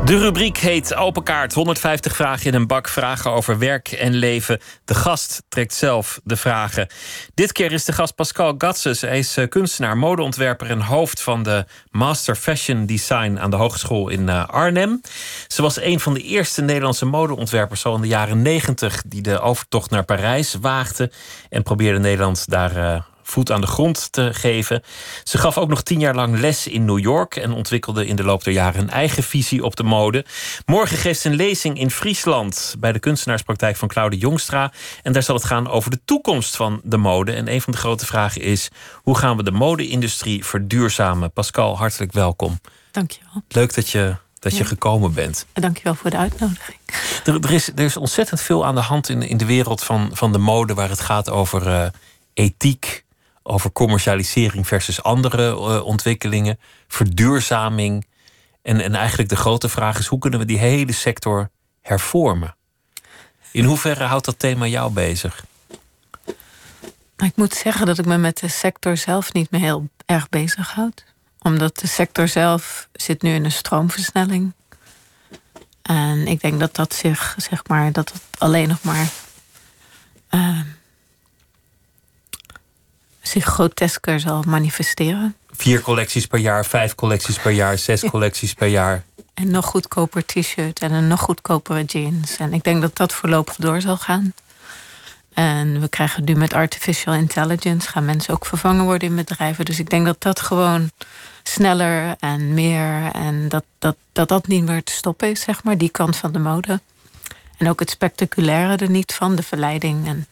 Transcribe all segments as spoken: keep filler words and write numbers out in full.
De rubriek heet Open Kaart. honderdvijftig vragen in een bak. Vragen over werk en leven. De gast trekt zelf de vragen. Dit keer is de gast Pascal Gatses. Hij is kunstenaar, modeontwerper en hoofd van de Master Fashion Design aan de Hogeschool in Arnhem. Ze was een van de eerste Nederlandse modeontwerpers al in de jaren negentig die de overtocht naar Parijs waagde en probeerde Nederland daar uh, voet aan de grond te geven. Ze gaf ook nog tien jaar lang les in New York en ontwikkelde in de loop der jaren een eigen visie op de mode. Morgen geeft ze een lezing in Friesland bij de kunstenaarspraktijk van Claude Jongstra. En daar zal het gaan over de toekomst van de mode. En een van de grote vragen is: hoe gaan we de mode-industrie verduurzamen? Pascal, hartelijk welkom. Dank je wel. Leuk dat je, dat ja. je gekomen bent. Dank je wel voor de uitnodiging. Er, er, is, er is ontzettend veel aan de hand in, in de wereld van, van de mode, waar het gaat over uh, ethiek, over commercialisering versus andere uh, ontwikkelingen, verduurzaming. En, en eigenlijk de grote vraag is: hoe kunnen we die hele sector hervormen? In hoeverre houdt dat thema jou bezig? Ik moet zeggen dat ik me met de sector zelf niet meer heel erg bezighoud. Omdat de sector zelf zit nu in een stroomversnelling. En ik denk dat dat zich, zeg maar, dat het alleen nog maar Uh, zich grotesker zal manifesteren. Vier collecties per jaar, vijf collecties per jaar, zes ja. collecties per jaar. En nog goedkoper t-shirt en een nog goedkopere jeans. En ik denk dat dat voorlopig door zal gaan. En we krijgen nu met artificial intelligence, gaan mensen ook vervangen worden in bedrijven. Dus ik denk dat dat gewoon sneller en meer, en dat dat, dat, dat niet meer te stoppen is, zeg maar, die kant van de mode. En ook het spectaculaire er niet van, de verleiding. En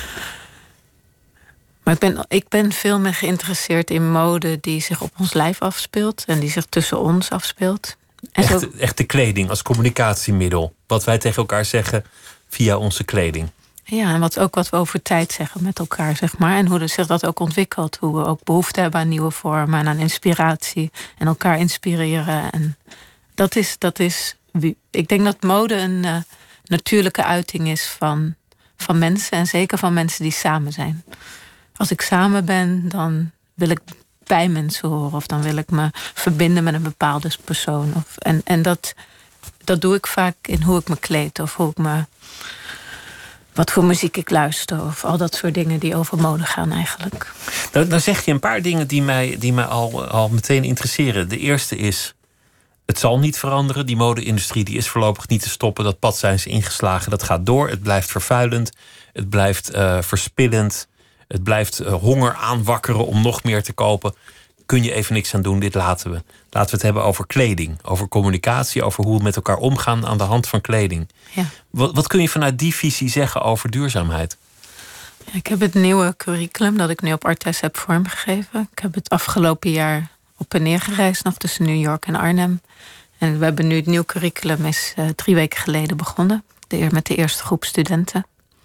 Maar ik ben, ik ben veel meer geïnteresseerd in mode die zich op ons lijf afspeelt en die zich tussen ons afspeelt. En echt, zo, echt de kleding als communicatiemiddel. Wat wij tegen elkaar zeggen via onze kleding. Ja, en wat ook wat we over tijd zeggen met elkaar, zeg maar. En hoe zich dat ook ontwikkelt. Hoe we ook behoefte hebben aan nieuwe vormen en aan inspiratie. En elkaar inspireren. En dat is, dat is ik denk dat mode een uh, natuurlijke uiting is van, van mensen. En zeker van mensen die samen zijn. Als ik samen ben, dan wil ik bij mensen horen. Of dan wil ik me verbinden met een bepaalde persoon. Of, en en dat, dat doe ik vaak in hoe ik me kleed. Of hoe ik me, wat voor muziek ik luister. Of al dat soort dingen die over mode gaan eigenlijk. Nou, dan zeg je een paar dingen die mij, die mij al, al meteen interesseren. De eerste is: het zal niet veranderen. Die mode-industrie die is voorlopig niet te stoppen. Dat pad zijn ze ingeslagen. Dat gaat door. Het blijft vervuilend. Het blijft uh, verspillend. Het blijft uh, honger aanwakkeren om nog meer te kopen. Kun je even niks aan doen, dit laten we. Laten we het hebben over kleding, over communicatie, over hoe we met elkaar omgaan aan de hand van kleding. Ja. Wat, wat kun je vanuit die visie zeggen over duurzaamheid? Ja, ik heb het nieuwe curriculum dat ik nu op Artes heb vormgegeven. Ik heb het afgelopen jaar op en neer gereisd nog tussen New York en Arnhem. En we hebben nu het nieuwe curriculum is uh, drie weken geleden begonnen. De, met de eerste groep studenten.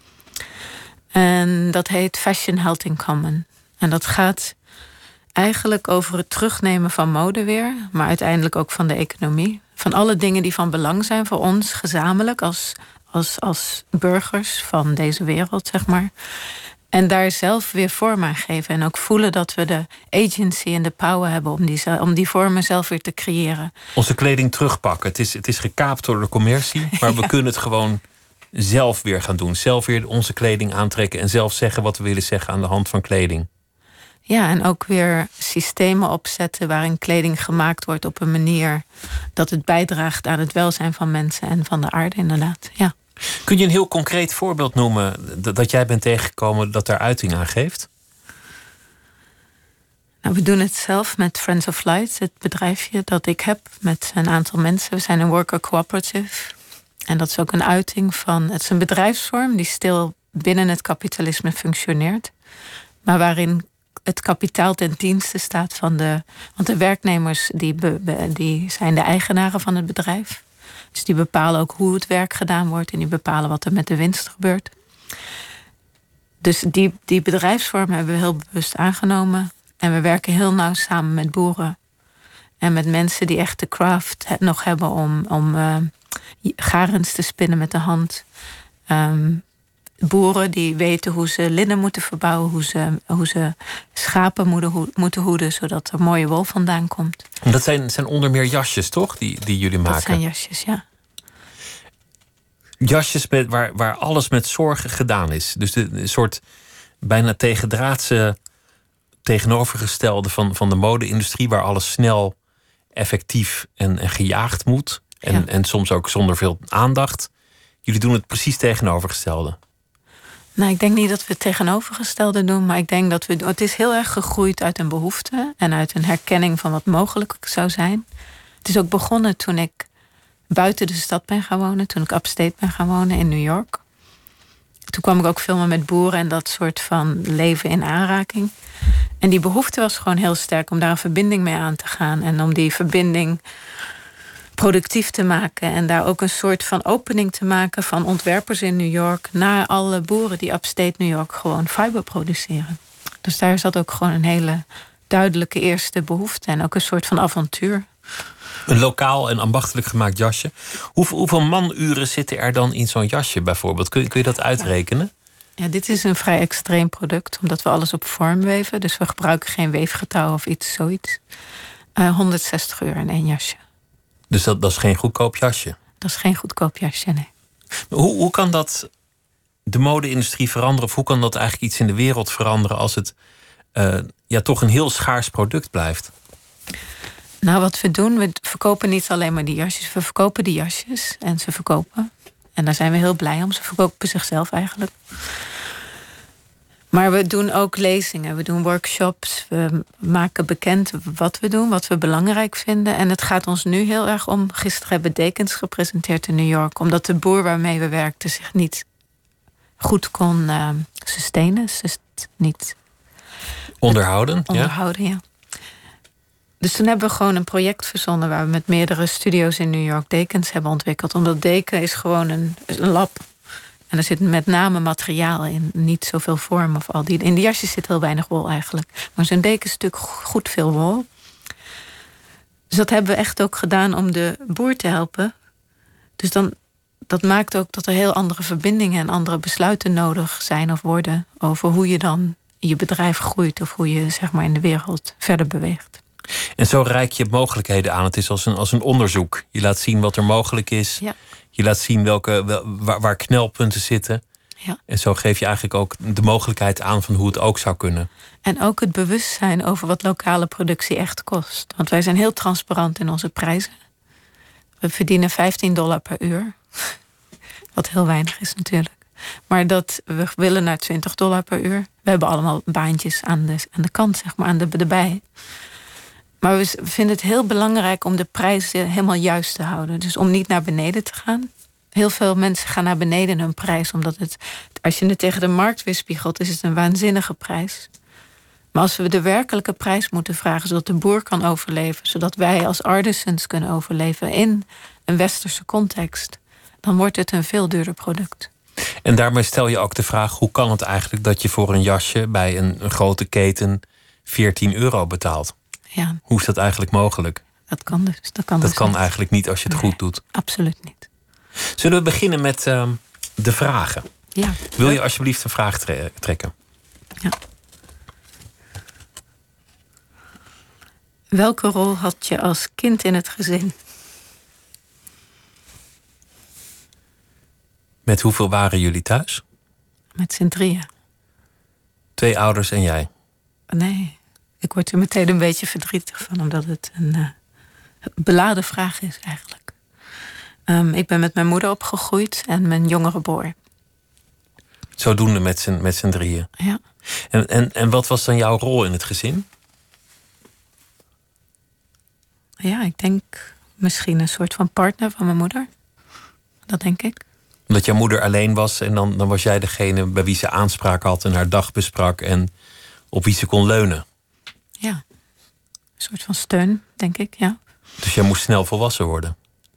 En dat heet Fashion Health in Common. En dat gaat eigenlijk over het terugnemen van mode weer, maar uiteindelijk ook van de economie. Van alle dingen die van belang zijn voor ons gezamenlijk als, als, als burgers van deze wereld, zeg maar. En daar zelf weer vorm aan geven. En ook voelen dat we de agency en de power hebben om die, om die vormen zelf weer te creëren. Onze kleding terugpakken. Het is, het is gekaapt door de commercie, maar ja. we kunnen het gewoon zelf weer gaan doen. Zelf weer onze kleding aantrekken en zelf zeggen wat we willen zeggen aan de hand van kleding. Ja, en ook weer systemen opzetten waarin kleding gemaakt wordt op een manier dat het bijdraagt aan het welzijn van mensen en van de aarde, inderdaad. Ja. Kun je een heel concreet voorbeeld noemen dat, dat jij bent tegengekomen dat daar uiting aan geeft? Nou, we doen het zelf met Friends of Light, het bedrijfje dat ik heb met een aantal mensen. We zijn een worker cooperative. En dat is ook een uiting van, het is een bedrijfsvorm die stil binnen het kapitalisme functioneert. Maar waarin het kapitaal ten dienste staat van de, want de werknemers die, be, be, die zijn de eigenaren van het bedrijf. Dus die bepalen ook hoe het werk gedaan wordt en die bepalen wat er met de winst gebeurt. Dus die, die bedrijfsvorm hebben we heel bewust aangenomen. En we werken heel nauw samen met boeren. En met mensen die echt de craft nog hebben om, om uh, garens te spinnen met de hand. Um, boeren die weten hoe ze linnen moeten verbouwen, hoe ze, hoe ze schapen moeten, moeten hoeden, zodat er mooie wol vandaan komt. En dat zijn, zijn onder meer jasjes, toch? Die, die jullie maken. Dat zijn jasjes, ja. Jasjes met, waar, waar alles met zorg gedaan is. Dus de, een soort bijna tegendraadse tegenovergestelde van, van de mode-industrie, waar alles snel, effectief en, en gejaagd moet. En, ja. en soms ook zonder veel aandacht. Jullie doen het precies tegenovergestelde. Nou, ik denk niet dat we het tegenovergestelde doen, maar ik denk dat we. Het is heel erg gegroeid uit een behoefte en uit een herkenning van wat mogelijk zou zijn. Het is ook begonnen toen ik buiten de stad ben gaan wonen, toen ik upstate ben gaan wonen in New York. Toen kwam ik ook filmen met boeren en dat soort van leven in aanraking. En die behoefte was gewoon heel sterk om daar een verbinding mee aan te gaan. En om die verbinding productief te maken. En daar ook een soort van opening te maken van ontwerpers in New York naar alle boeren die upstate New York gewoon fiber produceren. Dus daar zat ook gewoon een hele duidelijke eerste behoefte. En ook een soort van avontuur. Een lokaal en ambachtelijk gemaakt jasje. Hoeveel, hoeveel manuren zitten er dan in zo'n jasje bijvoorbeeld? Kun, kun je dat uitrekenen? Ja, dit is een vrij extreem product, omdat we alles op vorm weven. Dus we gebruiken geen weefgetouw of iets zoiets. Uh, honderdzestig euro in één jasje. Dus dat, dat is geen goedkoop jasje? Dat is geen goedkoop jasje, nee. Hoe, hoe kan dat de mode-industrie veranderen? Of hoe kan dat eigenlijk iets in de wereld veranderen als het uh, ja, toch een heel schaars product blijft? Nou, wat we doen, we verkopen niet alleen maar die jasjes. We verkopen die jasjes en ze verkopen. En daar zijn we heel blij om. Ze verkopen zichzelf eigenlijk. Maar we doen ook lezingen, we doen workshops. We maken bekend wat we doen, wat we belangrijk vinden. En het gaat ons nu heel erg om. Gisteren hebben dekens gepresenteerd in New York. Omdat de boer waarmee we werkten zich niet goed kon uh, sustainen. Dus niet onderhouden. Onderhouden, ja. ja. Dus toen hebben we gewoon een project verzonnen waar we met meerdere studio's in New York dekens hebben ontwikkeld. Omdat deken is gewoon een, een lab. En er zit met name materiaal in, niet zoveel vorm of al die. In de jasjes zit heel weinig wol eigenlijk. Maar zo'n deken is natuurlijk goed veel wol. Dus dat hebben we echt ook gedaan om de boer te helpen. Dus dan, dat maakt ook dat er heel andere verbindingen en andere besluiten nodig zijn of worden over hoe je dan je bedrijf groeit of hoe je zeg maar in de wereld verder beweegt. En zo reik je mogelijkheden aan. Het is als een, als een onderzoek. Je laat zien wat er mogelijk is. Ja. Je laat zien welke, wel, waar, waar knelpunten zitten. Ja. En zo geef je eigenlijk ook de mogelijkheid aan van hoe het ook zou kunnen. En ook het bewustzijn over wat lokale productie echt kost. Want wij zijn heel transparant in onze prijzen. We verdienen vijftien dollar per uur. Wat heel weinig is natuurlijk. Maar dat we willen naar twintig dollar per uur. We hebben allemaal baantjes aan de, aan de kant, zeg maar, aan de, erbij. Maar we vinden het heel belangrijk om de prijzen helemaal juist te houden. Dus om niet naar beneden te gaan. Heel veel mensen gaan naar beneden in hun prijs. Omdat het, als je het tegen de markt weerspiegelt, is het een waanzinnige prijs. Maar als we de werkelijke prijs moeten vragen, zodat de boer kan overleven, zodat wij als artisans kunnen overleven in een westerse context, dan wordt het een veel duurder product. En daarmee stel je ook de vraag, hoe kan het eigenlijk dat je voor een jasje bij een, een grote keten veertien euro betaalt? Ja. Hoe is dat eigenlijk mogelijk? Dat kan dus. Dat kan, dat dus kan niet. eigenlijk niet als je het nee, goed doet. Absoluut niet. Zullen we beginnen met uh, de vragen? Ja. Wil je alsjeblieft een vraag tre- trekken? Ja. Welke rol had je als kind in het gezin? Met hoeveel waren jullie thuis? Met z'n drieën. Twee ouders en jij? Nee. Ik word er meteen een beetje verdrietig van, omdat het een uh, beladen vraag is eigenlijk. Um, ik ben met mijn moeder opgegroeid en mijn jongere broer. Zodoende met z'n, met z'n drieën? Ja. En, en, en wat was dan jouw rol in het gezin? Ja, ik denk misschien een soort van partner van mijn moeder. Dat denk ik. Omdat jouw moeder alleen was en dan, dan was jij degene bij wie ze aanspraak had en haar dag besprak en op wie ze kon leunen. Ja, een soort van steun, denk ik, ja. Dus jij moest snel volwassen worden?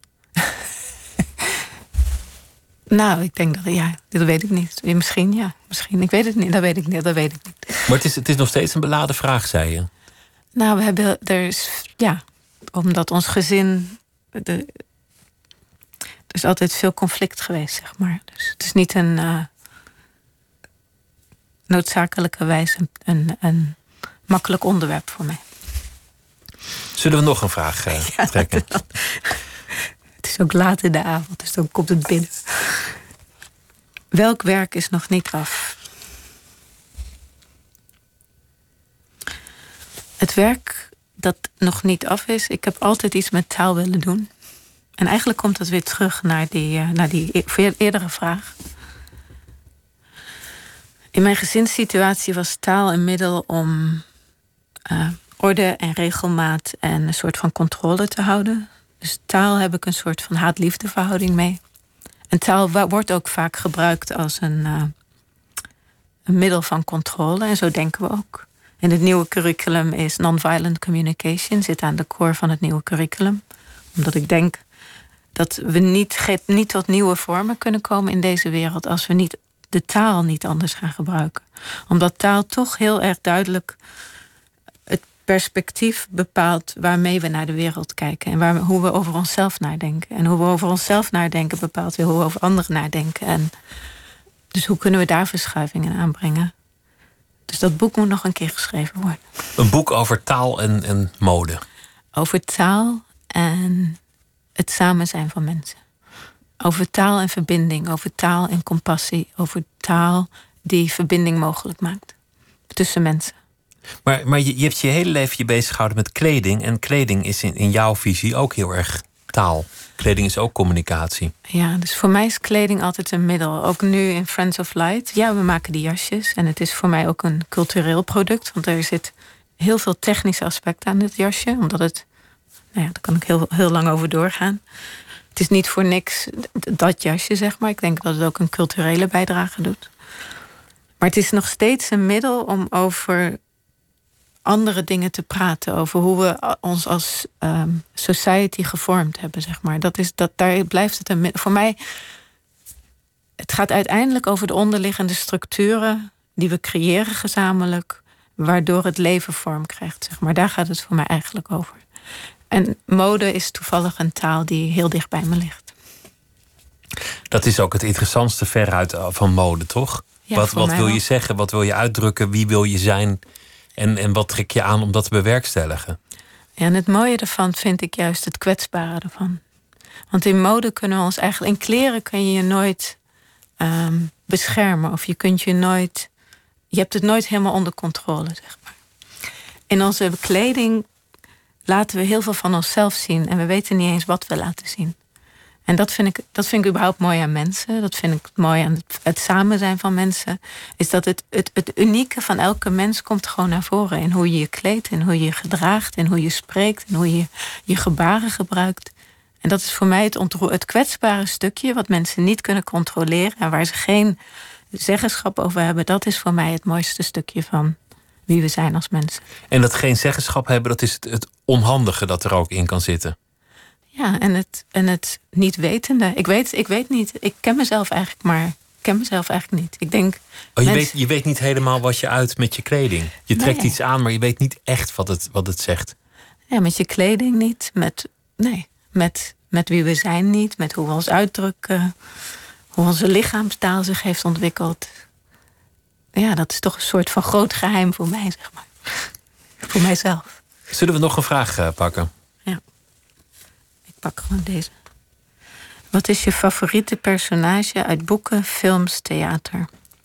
Nou, ik denk dat, ja, dat weet ik niet. Misschien, ja, misschien. Ik weet het niet, dat weet ik niet, dat weet ik niet. Maar het is, het is nog steeds een beladen vraag, zei je? Nou, we hebben, er is, ja, omdat ons gezin, de, er is altijd veel conflict geweest, zeg maar. Dus het is niet een, uh, noodzakelijkerwijs een, een, een makkelijk onderwerp voor mij. Zullen we nog een vraag uh, ja, trekken? Dan, het is ook laat in de avond, dus dan komt het binnen. Welk werk is nog niet af? Het werk dat nog niet af is, ik heb altijd iets met taal willen doen. En eigenlijk komt dat weer terug naar die, uh, naar die e- eerdere vraag. In mijn gezinssituatie was taal een middel om uh, orde en regelmaat en een soort van controle te houden. Dus taal heb ik een soort van haat-liefde verhouding mee. En taal wordt ook vaak gebruikt als een, uh, een middel van controle. En zo denken we ook. In het nieuwe curriculum is nonviolent communication, zit aan de core van het nieuwe curriculum. Omdat ik denk dat we niet, niet tot nieuwe vormen kunnen komen in deze wereld als we niet de taal niet anders gaan gebruiken. Omdat taal toch heel erg duidelijk het perspectief bepaalt waarmee we naar de wereld kijken. En waar we, hoe we over onszelf nadenken. En hoe we over onszelf nadenken bepaalt weer hoe we over anderen nadenken. En dus hoe kunnen we daar verschuivingen aanbrengen? Dus dat boek moet nog een keer geschreven worden. Een boek over taal en, en mode. Over taal en het samen zijn van mensen. Over taal en verbinding, over taal en compassie, over taal die verbinding mogelijk maakt tussen mensen. Maar, maar je, je hebt je hele leven je bezig gehouden met kleding. En kleding is in, in jouw visie ook heel erg taal. Kleding is ook communicatie. Ja, dus voor mij is kleding altijd een middel. Ook nu in Friends of Light. Ja, we maken die jasjes. En het is voor mij ook een cultureel product. Want er zit heel veel technische aspecten aan dit jasje. Omdat het, nou ja, daar kan ik heel, heel lang over doorgaan. Het is niet voor niks dat jasje, zeg maar. Ik denk dat het ook een culturele bijdrage doet. Maar het is nog steeds een middel om over andere dingen te praten. Over hoe we ons als um, society gevormd hebben, zeg maar. Dat is, dat, daar blijft het een middel. Voor mij, het gaat uiteindelijk over de onderliggende structuren die we creëren gezamenlijk, waardoor het leven vorm krijgt, zeg maar. Daar gaat het voor mij eigenlijk over. En mode is toevallig een taal die heel dicht bij me ligt. Dat is ook het interessantste veruit van mode, toch? Ja, wat wat wil wel. je zeggen? Wat wil je uitdrukken? Wie wil je zijn? En, en wat trek je aan om dat te bewerkstelligen? Ja, en het mooie ervan vind ik juist het kwetsbare ervan. Want in mode kunnen we ons eigenlijk... In kleren kun je je nooit um, beschermen. Of je kunt je nooit... Je hebt het nooit helemaal onder controle, zeg maar. In onze kleding laten we heel veel van onszelf zien. En we weten niet eens wat we laten zien. En dat vind ik, dat vind ik überhaupt mooi aan mensen. Dat vind ik mooi aan het, het samen zijn van mensen. Is dat het, het, het unieke van elke mens komt gewoon naar voren. In hoe je je kleedt, in hoe je je gedraagt, in hoe je spreekt, in hoe je je gebaren gebruikt. En dat is voor mij het, ontroer, het kwetsbare stukje wat mensen niet kunnen controleren. En waar ze geen zeggenschap over hebben. Dat is voor mij het mooiste stukje van wie we zijn als mensen. En dat geen zeggenschap hebben, dat is het, het onhandige dat er ook in kan zitten. Ja, en het, en het niet wetende. Ik weet, ik weet niet. Ik ken mezelf eigenlijk maar. Ik ken mezelf eigenlijk niet. Ik denk. Oh, je, mensen... weet, je weet niet helemaal wat je uit met je kleding. Je trekt nee. iets aan, maar je weet niet echt wat het, wat het zegt. Ja, met je kleding niet. Met, nee, met, met wie we zijn niet. Met hoe we ons uitdrukken. Hoe onze lichaamstaal zich heeft ontwikkeld. Ja, dat is toch een soort van groot geheim voor mij, zeg maar. Voor mijzelf. Zullen we nog een vraag uh, pakken? Ja. Ik pak gewoon deze. Wat is je favoriete personage uit boeken, films, theater?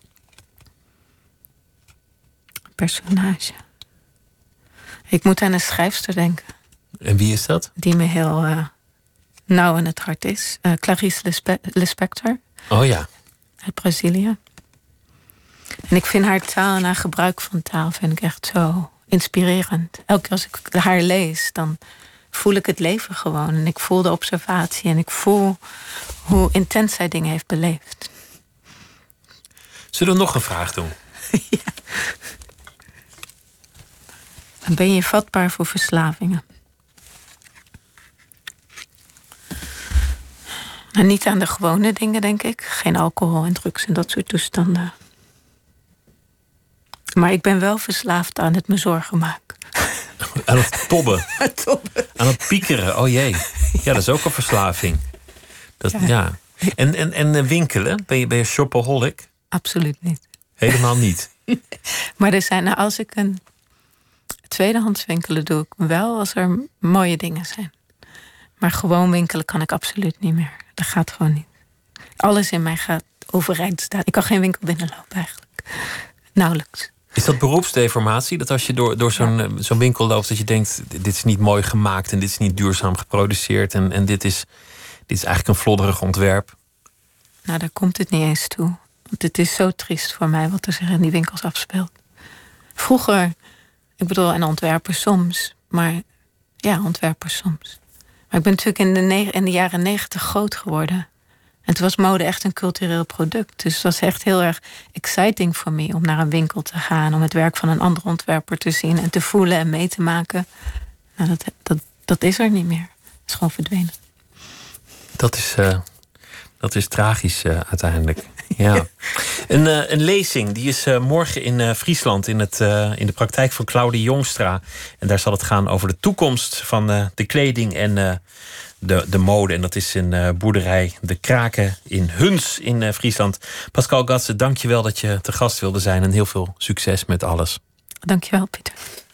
Personage. Ik moet aan een schrijfster denken. En wie is dat? Die me heel uh, nauw in het hart is. Uh, Clarice Lispe- Lispector. Oh ja. Uit Brazilië. En ik vind haar taal en haar gebruik van taal vind ik echt zo inspirerend. Elke keer als ik haar lees, dan voel ik het leven gewoon. En ik voel de observatie en ik voel hoe intens zij dingen heeft beleefd. Zullen we nog een vraag doen? Ja. Dan ben je vatbaar voor verslavingen. En niet aan de gewone dingen, denk ik. Geen alcohol en drugs en dat soort toestanden. Maar ik ben wel verslaafd aan het me zorgen maken. Aan het tobben. tobben. Aan het piekeren. Oh jee. Ja, dat is ook een verslaving. Dat, ja. ja. En, en, en winkelen? Ben je, ben je shopaholic? Absoluut niet. Helemaal niet? Maar er zijn, nou, als ik een tweedehands winkelen doe ik wel als er mooie dingen zijn. Maar gewoon winkelen kan ik absoluut niet meer. Dat gaat gewoon niet. Alles in mij gaat overeind staan. Ik kan geen winkel binnenlopen eigenlijk. Nauwelijks. Is dat beroepsdeformatie? Dat als je door, door zo'n, ja. zo'n winkel loopt, dat je denkt, dit is niet mooi gemaakt en dit is niet duurzaam geproduceerd en, en dit, is, dit is eigenlijk een flodderig ontwerp? Nou, daar komt het niet eens toe. Want het is zo triest voor mij wat er zich in die winkels afspeelt. Vroeger, ik bedoel, en ontwerpers soms, maar ja, ontwerpers soms. Maar ik ben natuurlijk in de, ne- in de jaren negentig groot geworden. En toen was mode echt een cultureel product. Dus het was echt heel erg exciting voor me om naar een winkel te gaan, om het werk van een andere ontwerper te zien en te voelen en mee te maken. Nou, dat, dat, dat is er niet meer. Het is gewoon verdwenen. Dat is, uh, dat is tragisch uh, uiteindelijk. Ja. Een, uh, een lezing die is uh, morgen in uh, Friesland in, het, uh, in de praktijk van Claudie Jongstra. En daar zal het gaan over de toekomst van uh, de kleding en uh, de, de mode. En dat is in uh, boerderij De Kraken in Huns in uh, Friesland. Pascal Gatsen, dank je wel dat je te gast wilde zijn en heel veel succes met alles. Dank je wel, Pieter.